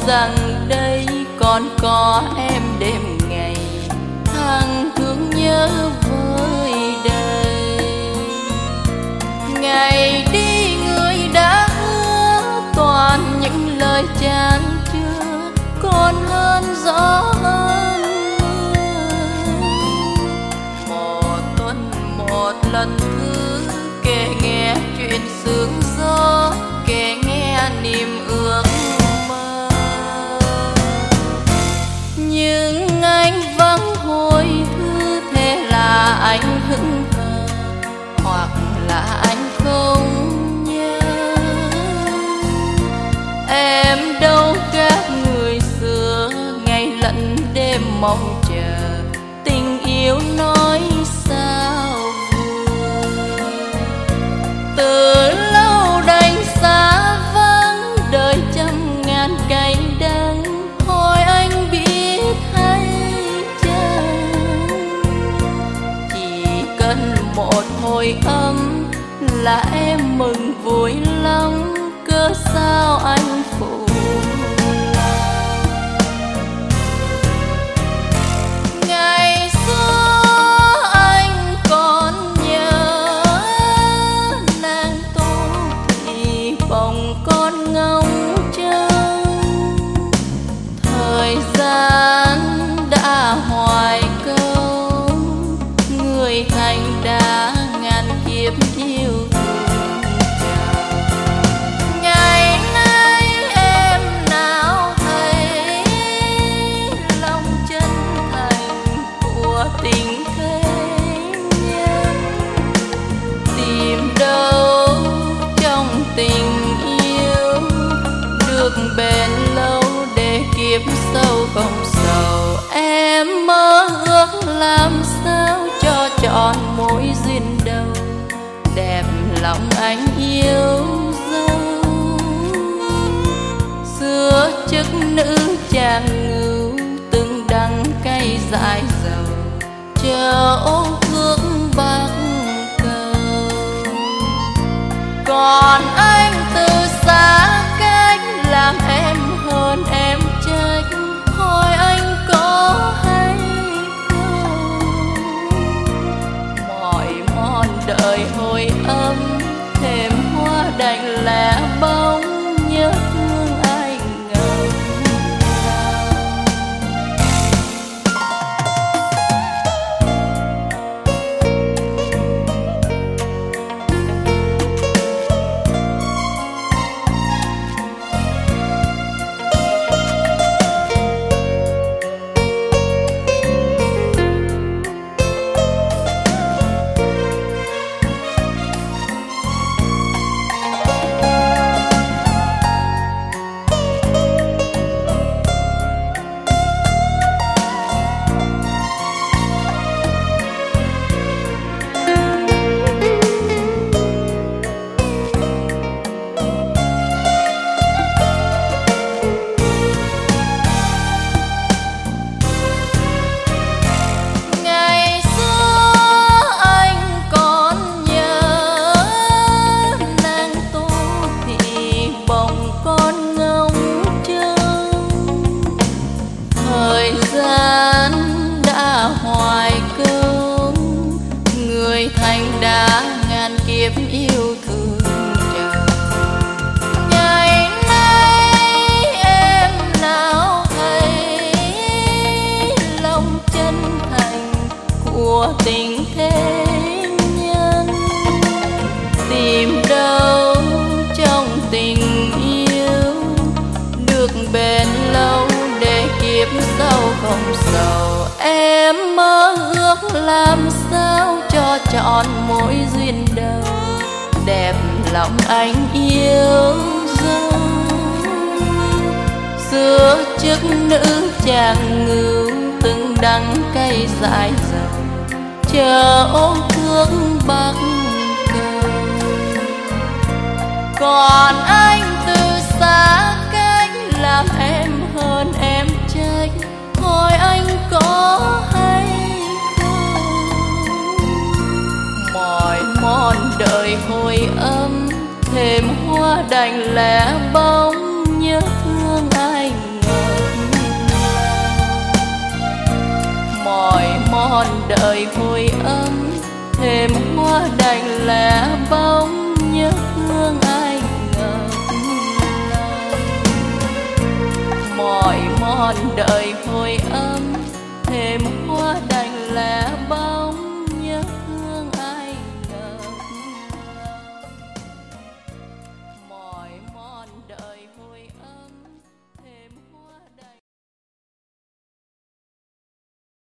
rằng đây còn có em đêm ngày thang thương nhớ vơi đầy. Ngày đi người đã hứa toàn những lời chan chứa còn hơn gió hơn mưa. Một tuần một lần thứ kể nghe chuyện sương gió, kể nghe niềm ước mơ. Nhưng anh vắng hồi hư, thế là anh hững hờ hoặc là anh không nhớ. Em đâu khác người xưa, ngày lẫn đêm mong chờ tình yêu nói sao vừa. Từ lâu đành xa vắng đời trăm ngàn cay đắng, hỏi anh biết hay chăng. Chỉ cần một hồi âm là em mừng vui lắm, cớ sao anh phụ lòng. Ngày xưa anh còn nhớ nàng tô thị bồng con ngóng trông. Thời gian đã hoài công, người thành đã ngàn kiếp yêu thương chào. Ngày nay em nào thấy lòng chân thành của tình thế nhân. Tìm đâu trong tình yêu được bền lâu để kiếp sâu không sầu. Em mơ ước làm sao cho trọn mối duyên đầu, đẹp lòng anh yêu dấu. Xưa chức nữ chàng ngưu, từng đắng cay dại dầu, chờ ô thương bạc cầu. Còn anh từ xa cách làm em hơn em trách, hỏi anh có hay không. Mọi mòn đời hồi âm, thêm hoa đành lẻ bóng, nhớ thương anh ngầm lòng. Thành đã ngàn kiếp yêu thương chờ. Ngày nay em nào thấy lòng chân thành của tình thế nhân. Tìm đâu trong tình yêu được bền lâu để kiếp sau không sầu. Em mơ ước làm sao cho trọn mối duyên đầu, đẹp lòng anh yêu dấu. Xưa chức nữ chàng ngưu, từng đắng cay dại dầu, chờ ôm thương bạc cầu. Còn anh từ xa cách làm em hơn em trách, hỏi anh có hay không. Mỏi mòn đời hồi âm, thêm hoa đành lẻ bóng, nhớ thương anh còn đợi hồi âm, thềm hoa đành lẻ bóng nhớ